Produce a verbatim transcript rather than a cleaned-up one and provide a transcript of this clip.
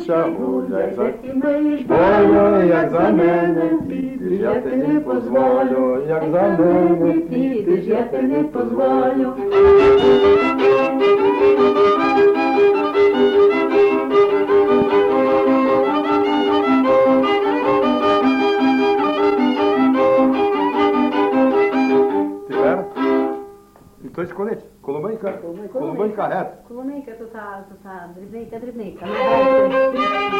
Душа, гуляй за тімеєш волю, як за мене підеш, я ти не позволю, як за мене підеш, я ти не позволю. Тепер хтось колись, Коломийка, Коломийка гет. Коломийка то та, то та, дрібнейка, дрібнейка.